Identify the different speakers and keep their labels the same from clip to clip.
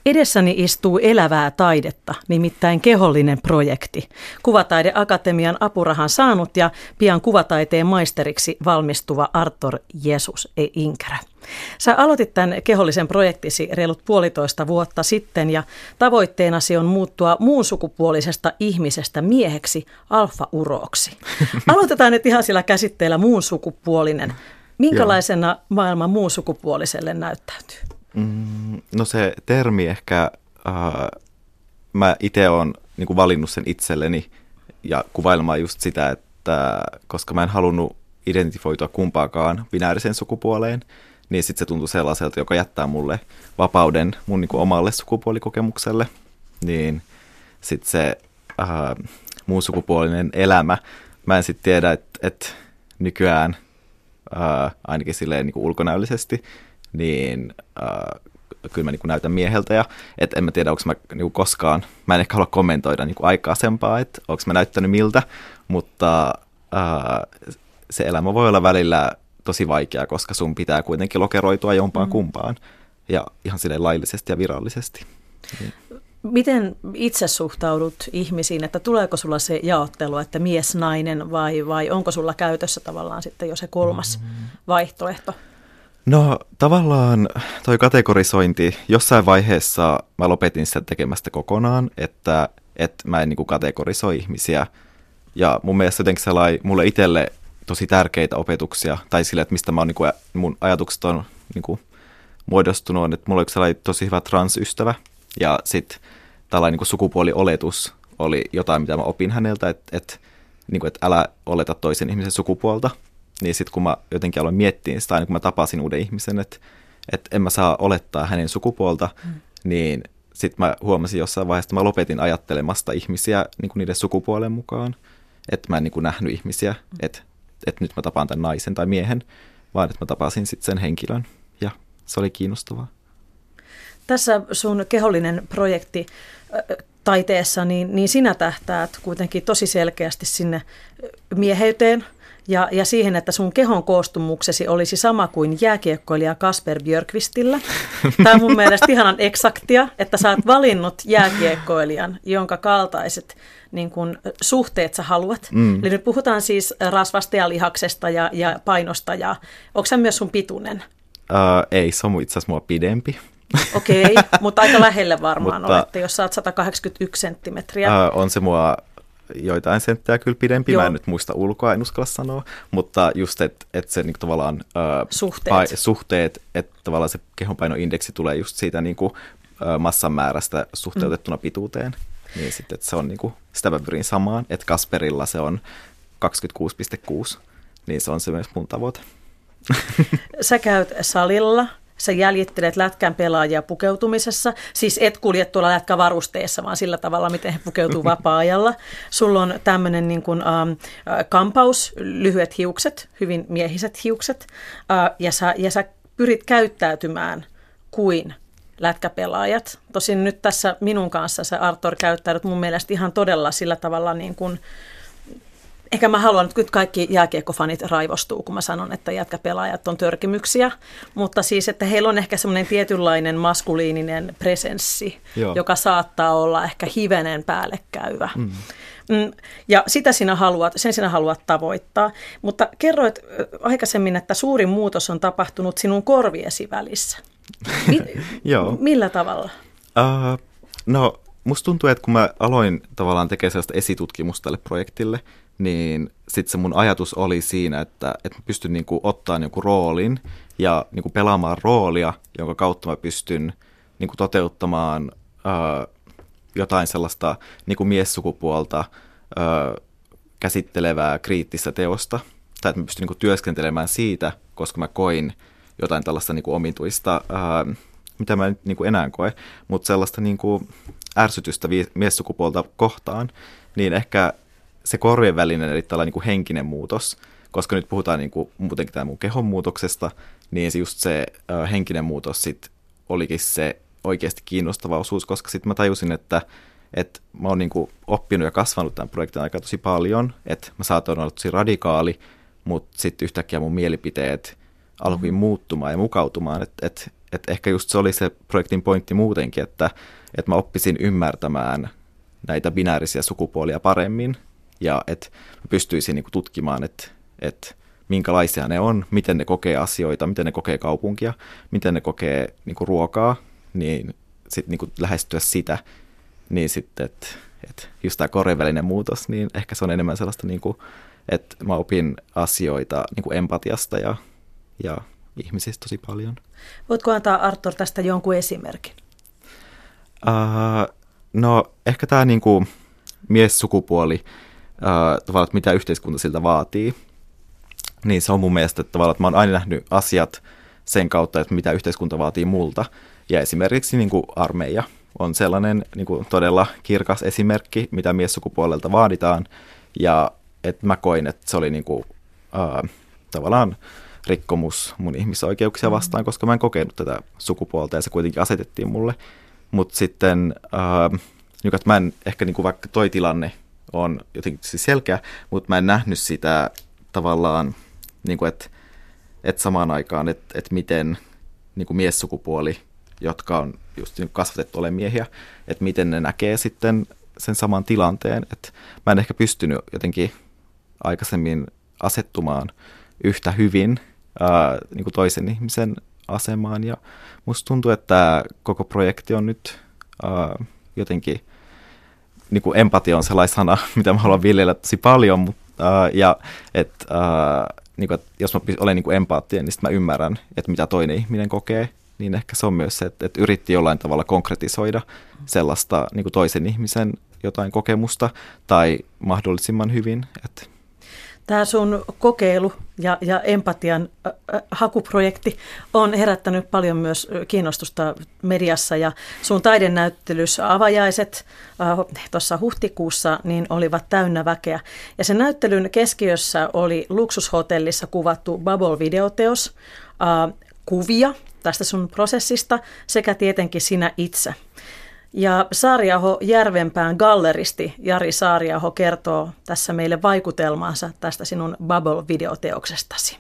Speaker 1: Edessäni istuu elävää taidetta, nimittäin kehollinen projekti. Kuvataideakatemian apurahan saanut ja pian kuvataiteen maisteriksi valmistuva Arthur Jesus Inkerö. Sä aloitit tämän kehollisen projektisi reilut 1,5 vuotta sitten ja tavoitteenasi on muuttua muun sukupuolisesta ihmisestä mieheksi alfa-uroksi. Aloitetaan nyt ihan sillä käsitteellä muun sukupuolinen. Minkälaisena maailma muun sukupuoliselle näyttäytyy?
Speaker 2: No se termi ehkä, mä itse olen niin valinnut sen itselleni ja kuvailemaan just sitä, että koska mä en halunnut identifioitua kumpaakaan binäärisen sukupuoleen, niin sitten se tuntui sellaiselta, joka jättää mulle vapauden mun niin omalle sukupuolikokemukselle. Niin sitten se muun sukupuolinen elämä, mä en sitten tiedä, että nykyään ainakin silleen niin ulkonäöllisesti, niin kyllä mä niin näytän mieheltä ja en mä tiedä, onko mä niin koskaan, mä en ehkä halua kommentoida niin aikaisempaa, että onko mä näyttänyt miltä, mutta se elämä voi olla välillä tosi vaikea, koska sun pitää kuitenkin lokeroitua jompaan kumpaan ja ihan silleen laillisesti ja virallisesti.
Speaker 1: Miten itse suhtaudut ihmisiin, että tuleeko sulla se jaottelu, että mies, nainen vai onko sulla käytössä tavallaan sitten jo se kolmas vaihtoehto?
Speaker 2: No tavallaan toi kategorisointi, jossain vaiheessa mä lopetin sitä tekemästä kokonaan, että mä en niin kuin kategorisoi ihmisiä. Ja mun mielestä jotenkin sellainen mulle itselle tosi tärkeitä opetuksia, tai sille, että mistä mä oon, niin kuin, mun ajatukset on niin kuin muodostunut, on, että mulla on yksi sellainen tosi hyvä transystävä, ja sitten tällainen niin kuin sukupuolioletus oli jotain, mitä mä opin häneltä, että älä oleta toisen ihmisen sukupuolta. Niin sitten kun mä jotenkin aloin miettiä sitä, aina kun mä tapasin uuden ihmisen, että en mä saa olettaa hänen sukupuolta, niin sitten mä huomasin jossain vaiheessa, että mä lopetin ajattelemasta ihmisiä niin kuin niiden sukupuolen mukaan. Että mä en niin kuin nähnyt ihmisiä, että nyt mä tapaan tämän naisen tai miehen, vaan että mä tapasin sitten sen henkilön ja se oli kiinnostavaa. Tässä
Speaker 1: sun kehollinen projekti taiteessa, niin sinä tähtäät kuitenkin tosi selkeästi sinne mieheyteen. Ja siihen, että sun kehon koostumuksesi olisi sama kuin jääkiekkoilija Kasper Björkvistillä. Tämä on mun mielestä ihanan eksaktia, että sä oot valinnut jääkiekkoilijan, jonka kaltaiset niin kun, suhteet sä haluat. Eli nyt puhutaan siis rasvasta ja lihaksesta ja painosta. Ja onko sä myös sun pituinen?
Speaker 2: Ei, se on itse asiassa mua pidempi.
Speaker 1: Okei, mutta aika lähelle varmaan olette, jos sä oot 181 senttimetriä.
Speaker 2: On se mua joitain senttejä kyllä pidempi, mä en nyt muista ulkoa, en uskalla sanoa, mutta just, että se niinku tavallaan suhteet, että tavallaan se kehonpainoindeksi tulee just siitä niinku, massan määrästä suhteutettuna pituuteen, niin sitten, että se on niinku, sitä mä pyrin samaan, että Kasperilla se on 26,6, niin se on se myös mun tavoite.
Speaker 1: Sä käyt salilla. Sä jäljittelet lätkän pelaajia pukeutumisessa, siis et kulje tuolla lätkävarusteessa, vaan sillä tavalla, miten he pukeutuu vapaa-ajalla. Sulla on tämmöinen niin kuin, kampaus, lyhyet hiukset, hyvin miehiset hiukset, ja sä pyrit käyttäytymään kuin lätkäpelaajat. Tosin nyt tässä minun kanssa sä, Arthur, käyttäydyt mun mielestä ihan todella sillä tavalla niin kuin, ehkä mä haluan, että nyt kaikki jääkiekkofanit raivostuu, kun mä sanon, että jätkäpelaajat on törkimyksiä, mutta siis, että heillä on ehkä semmoinen tietynlainen maskuliininen presenssi, joka saattaa olla ehkä hivenen päällekkäyvä. Ja sen sinä haluat tavoittaa, mutta kerroit aikaisemmin, että suurin muutos on tapahtunut sinun korviesi välissä. Millä tavalla?
Speaker 2: No, musta tuntuu, että kun mä aloin tavallaan tekemään sellaista esitutkimusta tälle projektille, niin sitten se mun ajatus oli siinä, että mä pystyn niinku ottaa joku roolin ja niinku pelaamaan roolia, jonka kautta mä pystyn niinku toteuttamaan jotain sellaista niinku miessukupuolta käsittelevää kriittistä teosta. Tai että mä pystyn niinku työskentelemään siitä, koska mä koin jotain tällaista niinku omituista, mitä mä nyt niinku enää koe, mutta sellaista niinku ärsytystä miessukupuolta kohtaan, niin ehkä se korvien välinen, eli tällainen niin kuin henkinen muutos, koska nyt puhutaan niin kuin muutenkin tämän mun kehon muutoksesta, niin just se henkinen muutos sit olikin se oikeasti kiinnostava osuus, koska sitten mä tajusin, että mä oon niin kuin oppinut ja kasvanut tämän projektin aika tosi paljon, että mä saatoin olla tosi radikaali, mutta sitten yhtäkkiä mun mielipiteet alkoi muuttumaan ja mukautumaan, että että ehkä just se oli se projektin pointti muutenkin, että mä oppisin ymmärtämään näitä binäärisiä sukupuolia paremmin ja että mä pystyisin niin kuin tutkimaan, että minkälaisia ne on, miten ne kokee asioita, miten ne kokee kaupunkia, miten ne kokee niin kuin ruokaa, niin sitten niin kuin lähestyä sitä, niin sitten, että just tämä koreen välinen muutos, niin ehkä se on enemmän sellaista, niin kuin, että mä opin asioita niin kuin empatiasta ja ihmisistä tosi paljon.
Speaker 1: Voitko antaa, Arttur, tästä jonkun esimerkin?
Speaker 2: No ehkä tämä niin kuin miessukupuoli, tavallaan, että mitä yhteiskunta siltä vaatii, niin se on mun mielestä, että tavallaan, että mä oon aina nähnyt asiat sen kautta, että mitä yhteiskunta vaatii multa. Ja esimerkiksi niin kuin armeija on sellainen niin kuin todella kirkas esimerkki, mitä miessukupuolelta vaaditaan. Ja että mä koin, että se oli niin kuin, tavallaan rikkomus mun ihmisoikeuksia vastaan, koska mä en kokenut tätä sukupuolta ja se kuitenkin asetettiin mulle. Mutta sitten, että mä en ehkä niin kuin vaikka toi tilanne on jotenkin siis selkeä, mutta mä en nähnyt sitä tavallaan, niin kuin, että samaan aikaan, että miten niin kuin miessukupuoli, jotka on just niin kasvatettu olemaan miehiä, että miten ne näkee sitten sen saman tilanteen. Että mä en ehkä pystynyt jotenkin aikaisemmin asettumaan yhtä hyvin niin kuin toisen ihmisen asemaan. Ja musta tuntuu, että tämä koko projekti on nyt jotenkin, niin kuin empatia on sellainen sana, mitä mä haluan viljellä tosi paljon, ja että niin että jos mä olen niin kuin empaattinen, niin sitten mä ymmärrän, että mitä toinen ihminen kokee, niin ehkä se on myös se, että yritti jollain tavalla konkretisoida sellaista niin kuin toisen ihmisen jotain kokemusta tai mahdollisimman hyvin.
Speaker 1: Tämä sun kokeilu ja empatian hakuprojekti on herättänyt paljon myös kiinnostusta mediassa ja sun taidenäyttelyssä Avajaiset tuossa huhtikuussa niin olivat täynnä väkeä. Ja sen näyttelyn keskiössä oli luksushotellissa kuvattu Bubble-videoteos, kuvia tästä sun prosessista sekä tietenkin sinä itse. Ja Saariaho-Järvenpään galleristi Jari Saariaho kertoo tässä meille vaikutelmaansa tästä sinun Bubble-videoteoksestasi.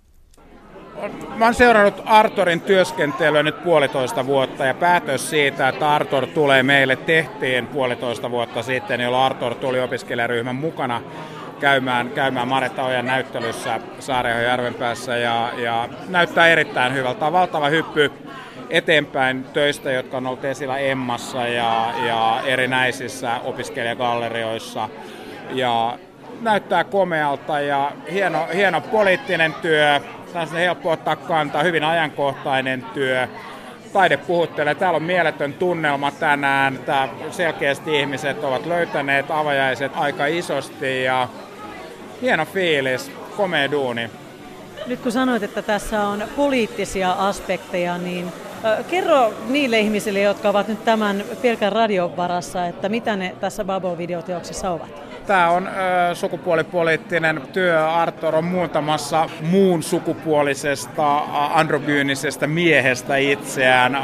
Speaker 3: Mä oon seurannut Artturin työskentelyä nyt 1,5 vuotta ja päätös siitä, että Arttur tulee meille tehtiin 1,5 vuotta sitten, jolloin Arttur tuli opiskelijaryhmän mukana käymään Maretta Ojan näyttelyssä Saariaho-Järvenpäässä ja näyttää erittäin hyvältä. On valtava hyppy eteenpäin töistä, jotka on ollut esillä Emmassa ja erinäisissä opiskelijagallerioissa. Ja näyttää komealta ja hieno poliittinen työ, helppo ottaa kantaa, hyvin ajankohtainen työ. Taide puhuttelee. Täällä on mieletön tunnelma tänään. Selkeästi ihmiset ovat löytäneet Avajaiset aika isosti ja hieno fiilis, komea duuni.
Speaker 1: Nyt kun sanoit, että tässä on poliittisia aspekteja, niin kerro niille ihmisille, jotka ovat nyt tämän pelkän radion varassa, että mitä ne tässä Bubble-videoteoksessa ovat.
Speaker 3: Tämä on sukupuolipoliittinen työ. Arttur on muuntamassa muun sukupuolisesta androgyynisestä miehestä itseään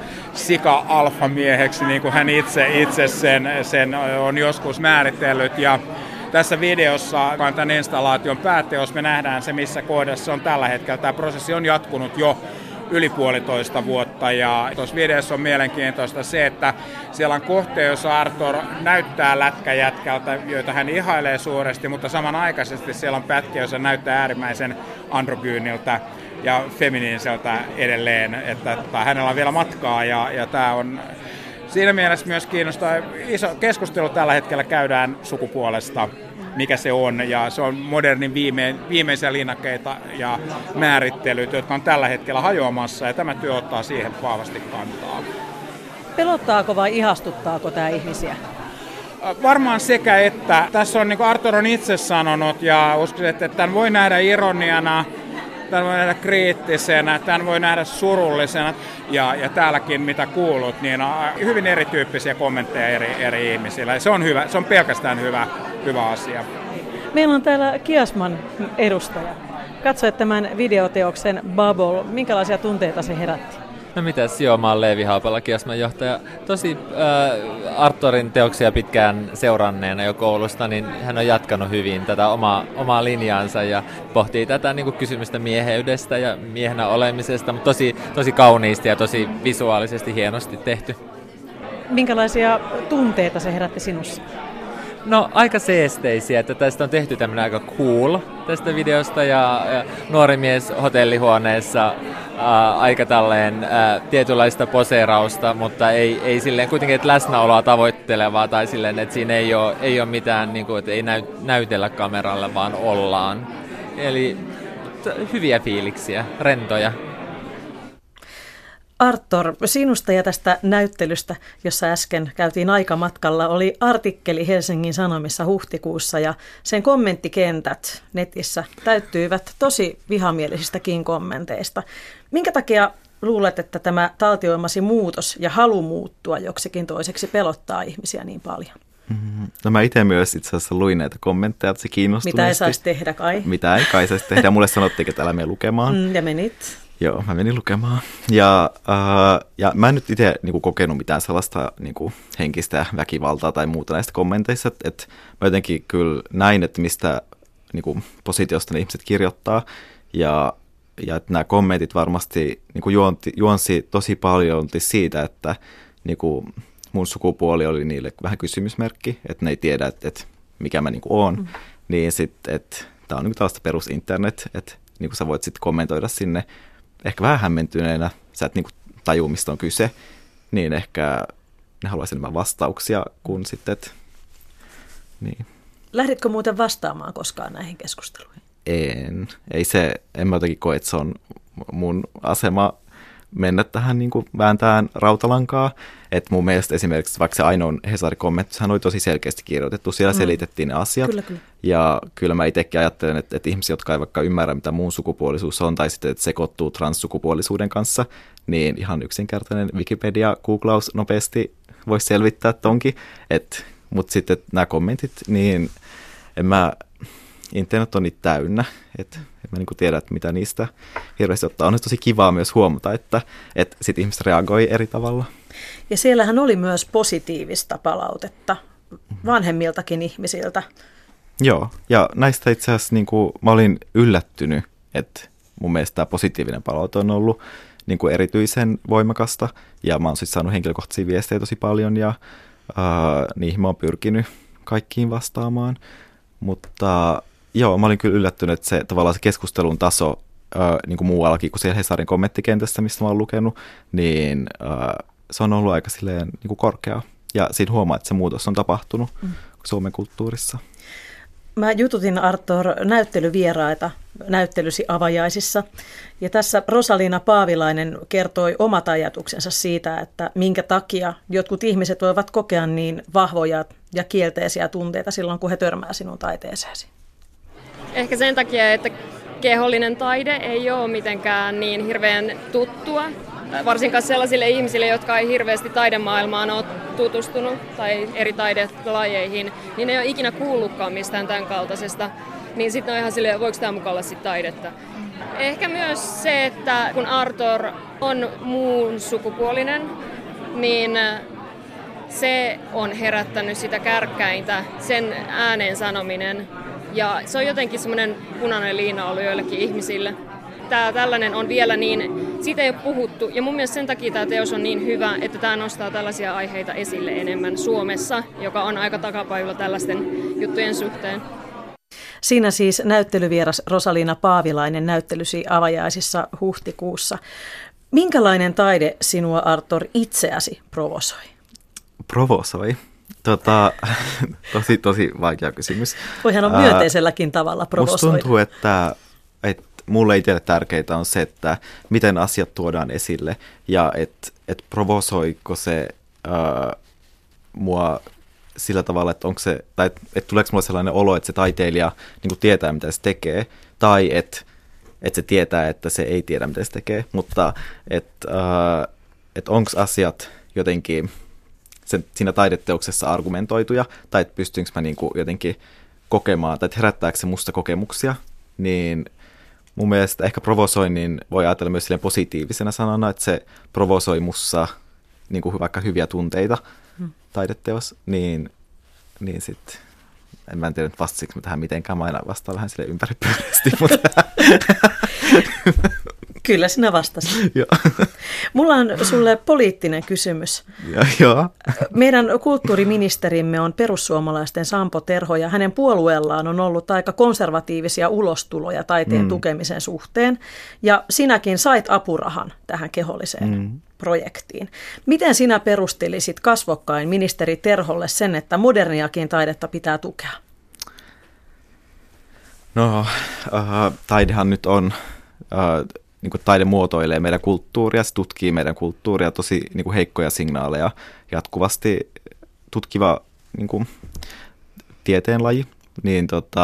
Speaker 3: sika-alfamieheksi, niin kuin hän itse sen on joskus määritellyt. Ja tässä videossa, joka on tämän installaation pääteos, me nähdään se, missä kohdassa on tällä hetkellä. Tämä prosessi on jatkunut jo yli 1,5 vuotta ja tuossa videossa on mielenkiintoista se, että siellä on kohtia, jossa Arttur näyttää lätkäjätkältä, joita hän ihailee suuresti, mutta samanaikaisesti siellä on pätkiä, joissa näyttää äärimmäisen androgyyniltä ja feminiiniseltä edelleen, että hänellä on vielä matkaa ja tämä on siinä mielessä myös kiinnostaa. Iso keskustelu tällä hetkellä käydään sukupuolesta, mikä se on, ja se on modernin viimeisiä linnakkeita ja määrittelyt, jotka on tällä hetkellä hajoamassa, ja tämä työ ottaa siihen vahvasti kantaa.
Speaker 1: Pelottaako vai ihastuttaako tämä ihmisiä?
Speaker 3: Varmaan sekä että. Tässä on, niin kuin Arttur on itse sanonut, ja uskon, että tämän voi nähdä ironiana, tämän voi nähdä kriittisenä, tämän voi nähdä surullisena, ja täälläkin mitä kuulut, niin on hyvin erityyppisiä kommentteja eri ihmisillä. Se on hyvä, se on pelkästään hyvä asia.
Speaker 1: Meillä on täällä Kiasman edustaja. Katsoit tämän videoteoksen Bubble. Minkälaisia tunteita se herätti?
Speaker 4: No mitäs, joo, mä oon Leevi Haapala, Kiasman-johtaja. Tosi Arttorin teoksia pitkään seuranneena jo koulusta, niin hän on jatkanut hyvin tätä omaa linjaansa ja pohtii tätä niin kuin kysymystä mieheydestä ja miehenä olemisesta, mutta tosi kauniisti ja tosi visuaalisesti hienosti tehty.
Speaker 1: Minkälaisia tunteita se herätti sinussa?
Speaker 4: No aika seesteisiä, että tästä on tehty tämmöinen aika cool tästä videosta ja nuori mies hotellihuoneessa aika tälleen tietynlaista poseerausta, mutta ei silleen kuitenkin että läsnäoloa tavoittelevaa tai silleen, että siinä ei ole mitään, niin kuin, että ei näytellä kameralle, vaan ollaan. Eli hyviä fiiliksiä, rentoja.
Speaker 1: Arttor, sinusta ja tästä näyttelystä, jossa äsken käytiin aikamatkalla, oli artikkeli Helsingin Sanomissa huhtikuussa ja sen kommenttikentät netissä täyttyivät tosi vihamielisistä kommenteista. Minkä takia luulet, että tämä taltioimasi muutos ja halu muuttua joksikin toiseksi pelottaa ihmisiä niin paljon?
Speaker 2: No mä itse myös itse asiassa luin näitä kommentteja, että se kiinnostuneesti.
Speaker 1: Mitä ei saisi tehdä kai?
Speaker 2: Mitä ei kai saisi tehdä. Mulle sanottiin, että älä mene lukemaan.
Speaker 1: Ja menit?
Speaker 2: Joo, mä menin lukemaan. Ja mä en nyt itse niinku kokenut mitään sellaista niinku henkistä väkivaltaa tai muuta näistä kommenteista. Että mä jotenkin kyllä näin, että mistä niinku positiosta ne ihmiset kirjoittaa. Ja että nämä kommentit varmasti niinku juonsi tosi paljon siitä, että niinku mun sukupuoli oli niille vähän kysymysmerkki. Että ne ei tiedä, että mikä mä niinku oon. Niin sitten, että tää on niinku tällaista perusinternet, että niinku sä voit sitten kommentoida sinne ehkä vähän hämmentyneenä, sä et niinku tajuu, mistä on kyse, niin ehkä ne haluaisi enemmän vastauksia kuin sitten, että niin.
Speaker 1: Lähditkö muuten vastaamaan koskaan näihin keskusteluihin?
Speaker 2: En mä jotenkin koe, että se on mun asema mennä tähän niin kuin vääntään rautalankaa. Että mun mielestä esimerkiksi vaikka se Ainoan Hesari-kommentti, sehän oli tosi selkeästi kirjoitettu. Siellä selitettiin ne asiat.
Speaker 1: Kyllä.
Speaker 2: Ja kyllä mä itsekin ajattelen, että ihmisiä, jotka ei vaikka ymmärrä, mitä muun sukupuolisuus on, tai sitten, että sekoittuu transsukupuolisuuden kanssa, niin ihan yksinkertainen Wikipedia-googlaus nopeasti voisi selvittää tonkin. Mutta sitten nämä kommentit, niin internet on niitä täynnä, että mä niinku tiedä, että mitä niistä hirveästi ottaa. On tosi kivaa myös huomata, että sit ihmiset reagoi eri tavalla.
Speaker 1: Ja siellähän oli myös positiivista palautetta vanhemmiltakin ihmisiltä.
Speaker 2: Joo, ja näistä itse asiassa niinku, mä olin yllättynyt, että mun mielestä tämä positiivinen palaute on ollut niinku erityisen voimakasta, ja mä oon siis saanut henkilökohtaisia viestejä tosi paljon, ja niihin mä oon pyrkinyt kaikkiin vastaamaan, mutta joo, mä olin kyllä yllättynyt, että se tavallaan se keskustelun taso niin kuin muuallakin kuin siellä Hesarin kommenttikentässä, mistä mä oon lukenut, niin se on ollut aika silleen niin kuin korkea. Ja siinä huomaa, että se muutos on tapahtunut Suomen kulttuurissa.
Speaker 1: Mä jututin, Arttor, näyttelyvieraita näyttelysi avajaisissa. Ja tässä Rosalina Paavilainen kertoi omat ajatuksensa siitä, että minkä takia jotkut ihmiset voivat kokea niin vahvoja ja kielteisiä tunteita silloin, kun he törmää sinun taiteeseesi.
Speaker 5: Ehkä sen takia, että kehollinen taide ei ole mitenkään niin hirveän tuttua. Varsinkaan sellaisille ihmisille, jotka ei hirveästi taidemaailmaan ole tutustunut tai eri taidelajeihin, niin ne ei ole ikinä kuullutkaan mistään tämän kaltaisesta. Niin sitten on ihan silleen, voiko tämä mukaan olla sitten taidetta. Ehkä myös se, että kun Arttor on muun sukupuolinen, niin se on herättänyt sitä kärkkäintä, sen ääneen sanominen. Ja se on jotenkin semmoinen punainen liina ollut joillekin ihmisille. Tämä tällainen on vielä niin, siitä ei ole puhuttu. Ja mun mielestä sen takia tämä teos on niin hyvä, että tämä nostaa tällaisia aiheita esille enemmän Suomessa, joka on aika takapajulla tällaisten juttujen suhteen.
Speaker 1: Siinä siis näyttelyvieras Rosalina Paavilainen näyttelysi avajaisissa huhtikuussa. Minkälainen taide sinua, Arttor, itseäsi provosoi?
Speaker 2: Provosoi? Tosi vaikea kysymys.
Speaker 1: Voihan on myönteiselläkin tavalla provosoida.
Speaker 2: Musta tuntuu, että mulle itselle tärkeintä on se, että miten asiat tuodaan esille ja että provosoiko se mua sillä tavalla, että onko se, tai että tuleeko mulle sellainen olo, että se taiteilija niin kuin tietää, mitä se tekee, tai että se tietää, että se ei tiedä, mitä se tekee, mutta että onko asiat jotenkin siinä taideteoksessa argumentoituja, tai että pystynkö mä niin kuin jotenkin kokemaan, tai että herättääkö se musta kokemuksia, niin mun mielestä ehkä provosoinnin voi ajatella myös silleen positiivisena sanana, että se provosoi mussa niin kuin vaikka hyviä tunteita taideteos, niin sitten en mä en tiedä nyt vastasinko mä tähän mitenkään, mä aina vastaan vähän silleen ympäripyöreästi, mutta
Speaker 1: Kyllä sinä vastasit. Mulla on sulle poliittinen kysymys.
Speaker 2: Joo.
Speaker 1: Meidän kulttuuriministerimme on perussuomalaisten Sampo Terho ja hänen puolueellaan on ollut aika konservatiivisia ulostuloja taiteen tukemisen suhteen. Ja sinäkin sait apurahan tähän keholliseen projektiin. Miten sinä perustelisit kasvokkain ministeri Terholle sen, että moderniakin taidetta pitää tukea?
Speaker 2: No, taidehan nyt on... niin kuin taide muotoilee meidän kulttuuria, se tutkii meidän kulttuuria, tosi niin kuin heikkoja signaaleja, jatkuvasti tutkiva niin kuin tieteenlaji, niin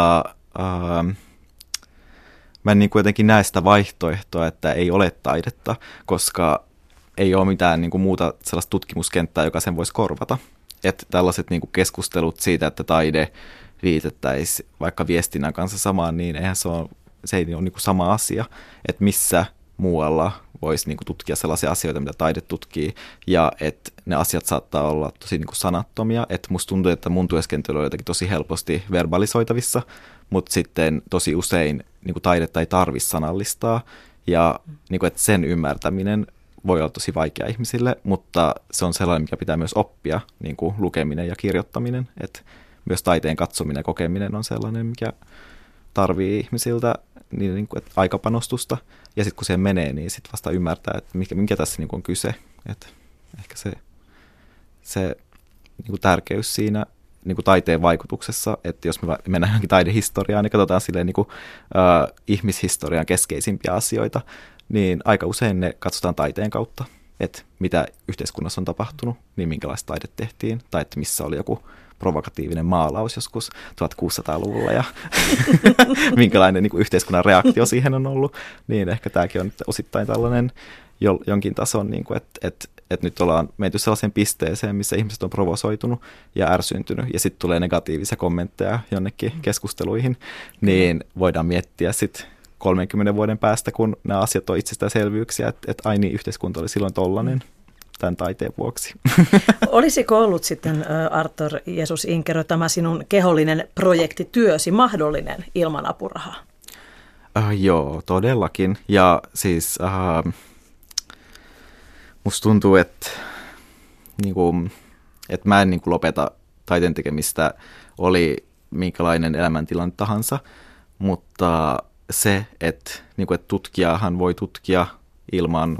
Speaker 2: mä en niin kuin jotenkin näe sitä vaihtoehtoa, että ei ole taidetta, koska ei ole mitään niin kuin muuta sellaista tutkimuskenttää, joka sen voisi korvata. Että tällaiset niin kuin keskustelut siitä, että taide liitettäisiin vaikka viestinnän kanssa samaan, niin eihän se ei ole niin kuin sama asia, että missä muualla voisi niin kuin tutkia sellaisia asioita, mitä taide tutkii, ja että ne asiat saattaa olla tosi niin kuin sanattomia, että musta tuntuu, että mun työskentely on jotenkin tosi helposti verbalisoitavissa, mutta sitten tosi usein niin kuin taidetta ei tarvitse sanallistaa, ja niin kuin, että sen ymmärtäminen voi olla tosi vaikea ihmisille, mutta se on sellainen, mikä pitää myös oppia, niin kuin lukeminen ja kirjoittaminen, että myös taiteen katsominen ja kokeminen on sellainen, mikä tarvii ihmisiltä niin kuin, aikapanostusta, ja sitten kun se menee, niin sitten vasta ymmärtää, että mikä tässä niin kuin on kyse. Että ehkä se niin kuin tärkeys siinä niin kuin taiteen vaikutuksessa, että jos me mennään johonkin taidehistoriaan, niin katsotaan silleen, niin kuin, ihmishistorian keskeisimpiä asioita, niin aika usein ne katsotaan taiteen kautta, että mitä yhteiskunnassa on tapahtunut, niin minkälaista taide tehtiin, tai että missä oli joku provokatiivinen maalaus joskus 1600-luvulla ja minkälainen niin kuin yhteiskunnan reaktio siihen on ollut, niin ehkä tämäkin on osittain tällainen jonkin tason, niin kuin, että nyt ollaan menty sellaiseen pisteeseen, missä ihmiset on provosoitunut ja ärsyntynyt, ja sitten tulee negatiivisia kommentteja jonnekin keskusteluihin, niin voidaan miettiä sitten 30 vuoden päästä, kun nämä asiat on itsestäänselvyyksiä, että ai niin, yhteiskunta oli silloin tollainen tämän taiteen vuoksi.
Speaker 1: Olisiko ollut sitten, Arthur Jesus Inkero, tämä sinun kehollinen projektityösi mahdollinen ilman apurahaa?
Speaker 2: Joo, todellakin. Ja siis musta tuntuu, että mä en lopeta taiteen tekemistä, oli minkälainen elämäntilanne tahansa, mutta se, että tutkijahan voi tutkia ilman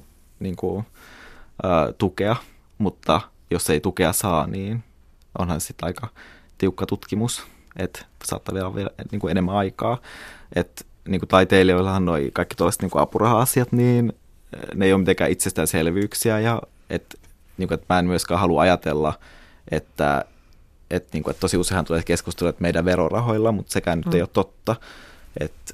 Speaker 2: tukea, mutta jos ei tukea saa, niin onhan sitten aika tiukka tutkimus, että saattaa vielä enemmän aikaa. Että taiteilijoillahan noi kaikki tuollaiset apuraha-asiat, niin ne ei ole mitenkään itsestäänselvyyksiä, ja että mä en myöskään halua ajatella, että tosi useinhan tulee keskustelua, että meidän verorahoilla, mutta sekään nyt ei ole totta. Että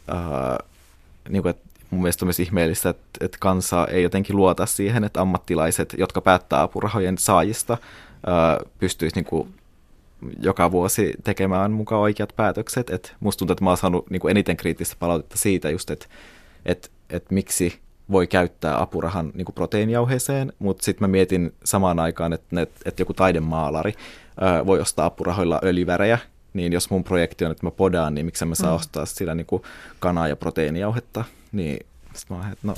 Speaker 2: mun mielestä on myös ihmeellistä, että kansa ei jotenkin luota siihen, että ammattilaiset, jotka päättää apurahojen saajista, pystyisi joka vuosi tekemään mukaan oikeat päätökset. Et musta tuntuu, että mä oon saanut eniten kriittistä palautetta siitä just, että miksi voi käyttää apurahan proteiinijauheeseen, mutta sitten mä mietin samaan aikaan, että joku taidemaalari voi ostaa apurahoilla öljyvärejä, niin jos mun projekti on, että mä podaan, niin miksi mä saa ostaa sillä kanaa ja proteiinijauhetta, niin sitten mä oon, että no.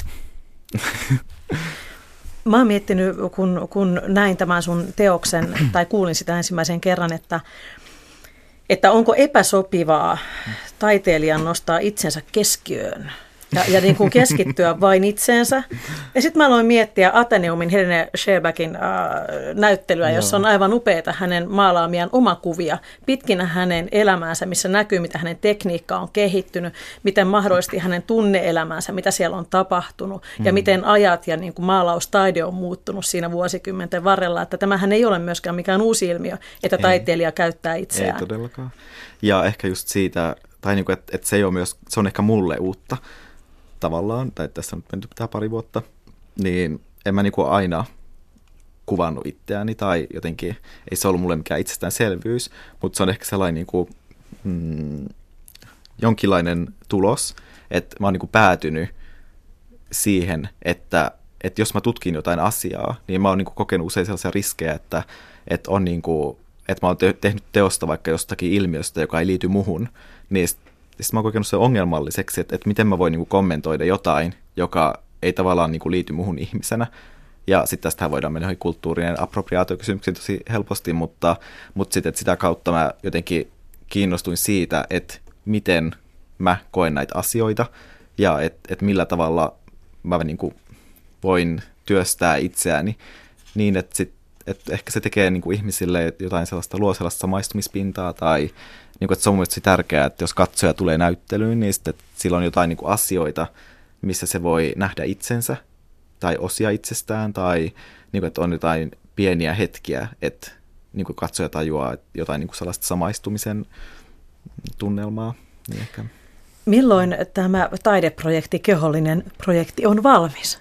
Speaker 1: Mä oon miettinyt, kun näin tämän sun teoksen, tai kuulin sitä ensimmäisen kerran, että onko epäsopivaa taiteilijan nostaa itsensä keskiöön ja niin kuin keskittyä vain itseensä. Ja sitten mä aloin miettiä Ateneumin Helene Scherbackin näyttelyä, jossa on aivan upeita hänen maalaamiaan omakuvia pitkinä hänen elämäänsä, missä näkyy, mitä hänen tekniikka on kehittynyt, miten mahdollisesti hänen tunne-elämänsä, mitä siellä on tapahtunut ja miten ajat ja niin kuin maalaustaide on muuttunut siinä vuosikymmenten varrella. Että tämähän ei ole myöskään mikään uusi ilmiö, että taiteilija käyttää itseään.
Speaker 2: Ei todellakaan. Ja ehkä just siitä, tai niin kuin, että se ei ole myös, se on ehkä mulle uutta tavallaan, tai tässä on nyt menty pitää pari vuotta, niin en mä aina kuvannut itseäni, tai jotenkin ei se ollut mulle mikään itsestäänselvyys, mutta se on ehkä sellainen jonkinlainen tulos, että mä oon niin kuin päätynyt siihen, että jos mä tutkin jotain asiaa, niin mä oon niin kuin kokenut usein sellaisia riskejä, että on niin kuin, että mä oon tehnyt teosta vaikka jostakin ilmiöstä, joka ei liity muhun, niin sitten mä oon kokenut sen ongelmalliseksi, että miten mä voin niin kuin kommentoida jotain, joka ei tavallaan niin kuin liity muhun ihmisenä. Ja sitten tästähän voidaan mennä johonkin kulttuurinen appropriaatio-kysymyksiin tosi helposti, mutta sitten että sitä kautta mä jotenkin kiinnostuin siitä, että miten mä koen näitä asioita ja että millä tavalla mä niin kuin voin työstää itseäni niin, että ehkä se tekee niin kuin ihmisille jotain sellaista, luo sellaista samaistumispintaa tai niin kuin, että se on mielestäni tärkeää, että jos katsoja tulee näyttelyyn, niin sitten, että sillä on jotain niin kuin asioita, missä se voi nähdä itsensä tai osia itsestään tai niin kuin, että on jotain pieniä hetkiä, että niin kuin katsoja tajuaa että jotain niin kuin sellaista samaistumisen tunnelmaa. Niin ehkä.
Speaker 1: Milloin tämä taideprojekti, kehollinen projekti on valmis?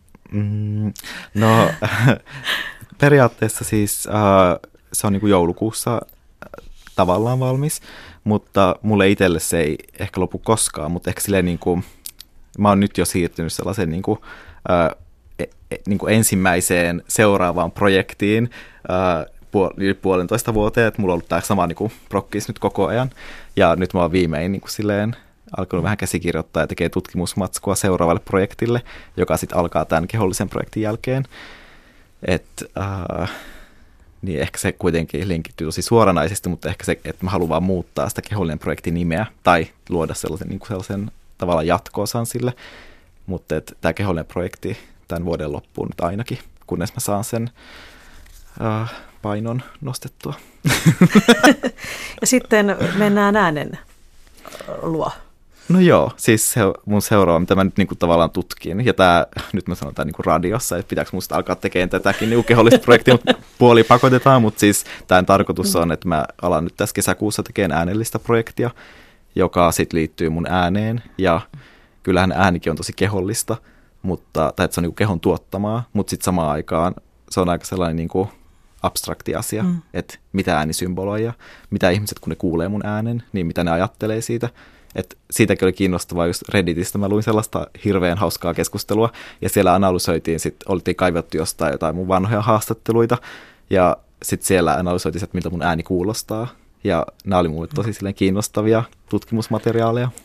Speaker 2: No periaatteessa siis se on niin kuin joulukuussa tavallaan valmis, mutta mulle itselle se ei ehkä lopu koskaan, mutta ehkä silleen niin kuin, mä oon nyt jo siirtynyt sellaisen niin kuin ensimmäiseen seuraavaan projektiin yli 1,5 vuoteen, että mulla on ollut tämä sama niin kuin prokkis nyt koko ajan, ja nyt mä oon viimein niin kuin silleen alkanut vähän käsikirjoittaa ja tekee tutkimusmatskua seuraavalle projektille, joka sitten alkaa tämän kehollisen projektin jälkeen. Niin ehkä se kuitenkin linkittyy tosi suoranaisesti, mutta ehkä se, että mä haluan vaan muuttaa sitä kehollinen projektin nimeä tai luoda sellaisen tavallaan jatko-osan sille. Mutta tämä kehollinen projekti tämän vuoden loppuun nyt ainakin, kunnes mä saan sen painon nostettua.
Speaker 1: Ja sitten mennään äänen luo.
Speaker 2: No joo, siis mun seuraava, mitä mä nyt niinku tavallaan tutkin, ja tää, nyt mä sanon tää niinku radiossa, että pitääkö musta alkaa tekemään tätäkin niinku kehollista projektia, mutta puoli pakotetaan, mutta siis tämän tarkoitus on, että mä alan nyt tässä kesäkuussa tekemään äänellistä projektia, joka sitten liittyy mun ääneen, ja kyllähän äänikin on tosi kehollista, tai että se on niinku kehon tuottamaa, mutta sitten samaan aikaan se on aika sellainen niinku abstrakti asia, että mitä ääni symboloi ja mitä ihmiset, kun ne kuulee mun äänen, niin mitä ne ajattelee siitä. Et siitäkin oli kiinnostavaa just Redditistä. Mä luin sellaista hirveän hauskaa keskustelua, ja siellä analysoitiin, oltiin kaivettu jostain jotain mun vanhoja haastatteluita, ja sitten siellä analysoitiin, että miltä mun ääni kuulostaa. Ja nämä oli mulle tosi kiinnostavia tutkimusmateriaaleja.